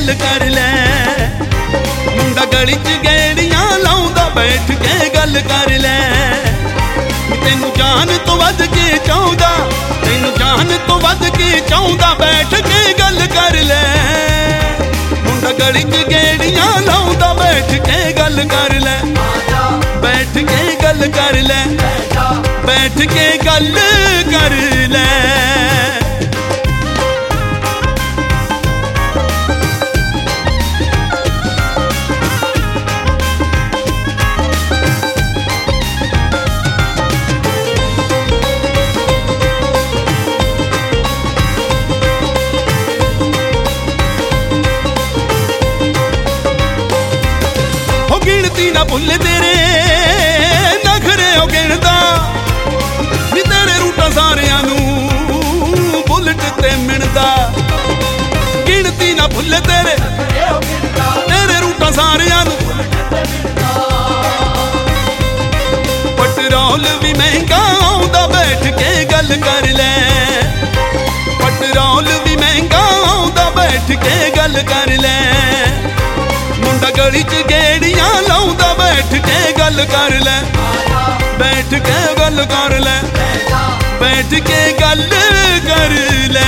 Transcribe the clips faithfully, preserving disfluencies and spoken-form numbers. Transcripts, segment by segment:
गल कर लै। मुंडा गली च गेड़ियां लाउंदा बैठ के गल कर लै। तैनू जान तो वध के चाहुंदा, तैनू जान तो वध के चाहुंदा, बैठ के गल कर लै। मुंडा गली च गेड़ियां लाउंदा बैठ के गल कर लै। बैठ के गल कर लै, बैठ के गल कर लै। गिनती ना भुल तेरे नखरे ओ गिनदा, नी तेरे रूटा सारियां नूं बुलट ते मिणदा। गिनती ना भुल तेरे तेरे रूटा सारियां नूं। पटरोल भी महंगा आउंदा बैठ के गल कर लै। पटरोल भी महंगा आउंदा बैठ के गल कर लै। मुंडा गली च गेड़ियां लाउंदा बैठ के गल कर लै। बैठ के गल कर लै, बैठ के गल कर लै।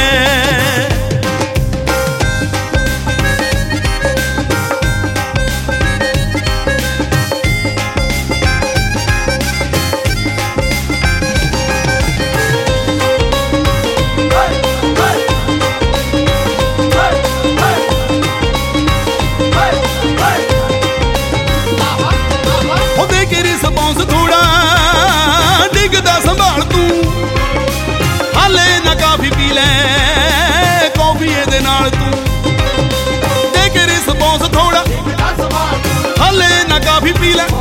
रिस्पॉन्स थोड़ा डिगदा संभाल तू, हाले ना काफी पी लै कॉफी दे नाल तू। देख रिस्पॉन्स थोड़ा हाले ना काफी पी लै।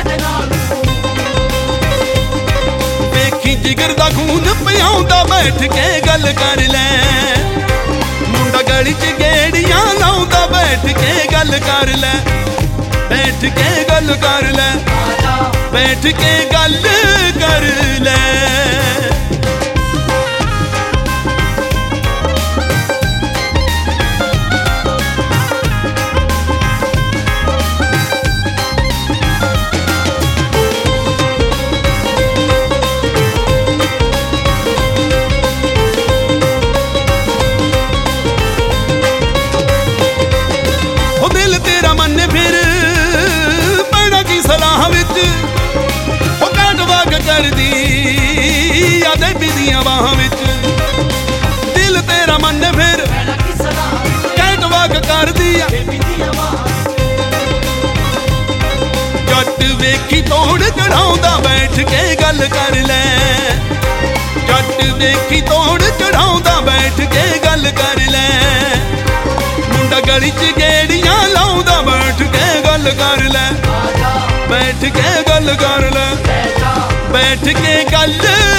देखी जिगर दा खून पियाउंदा बैठ के गल कर लै। मुंडा गली च गेड़ियां लाउंदा बैठ के गल कर लै। बैठ के गल कर लै, बैठ के गल कर लै। ओ दिल तेरा मन फिर पैना की सलाह विच कर दी यादें बिदियां बाह विच। दिल तेरा मन फिर कैट वाग कर दिया। जट वेखी तोड़ चढ़ाउंदा बैठ के गल कर लै। जट वेखी तोड़ चढ़ाउंदा बैठ के गल कर लै। मुंडा गली च गेड़ियां लाउंदा बैठ के गल कर लै। बैठ के गल कर लै, बैठ के गल